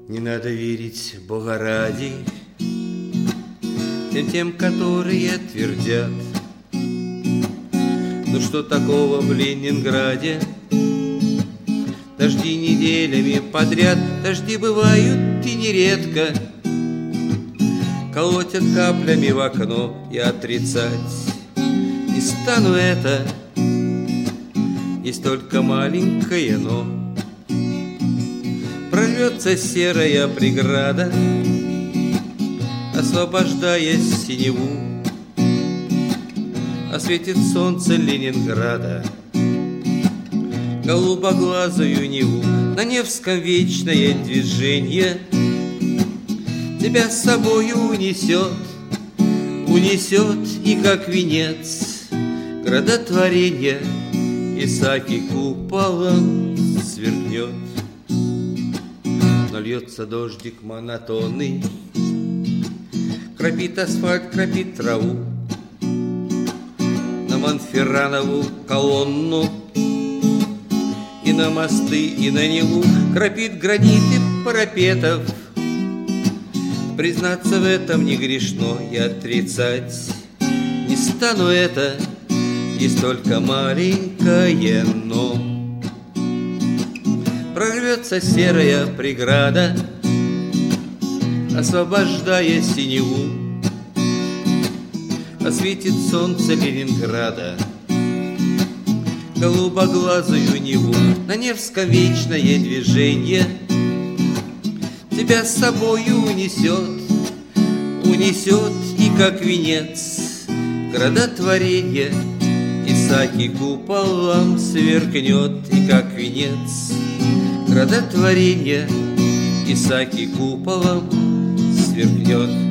Не надо верить, Бога ради, тем, которые твердят: ну что такого в Ленинграде? Дожди неделями подряд, дожди бывают и нередко, колотят каплями в окно, и отрицать не стану это. Есть только маленькое но. Прорвется серая преграда, освобождая синеву, осветит солнце Ленинграда голубоглазую Неву. На Невском вечное движение тебя с собою унесет, унесет и как венец градотворенья Исааки куполом сверкнет. Но льется дождик монотонный, кропит асфальт, кропит траву, на Монферранову колонну и на мосты, и на Неву, кропит граниты парапетов. Признаться в этом не грешно, и отрицать не стану это. Есть только маленькое но. Прорвется серая преграда, освобождая синеву, осветит солнце Ленинграда голубоглазую Неву. На Невском вечное движение тебя с собою унесет, унесет и как венец градотворенья Исааки куполом сверкнет, и как венец градотворенья Исааки куполом сверкнет.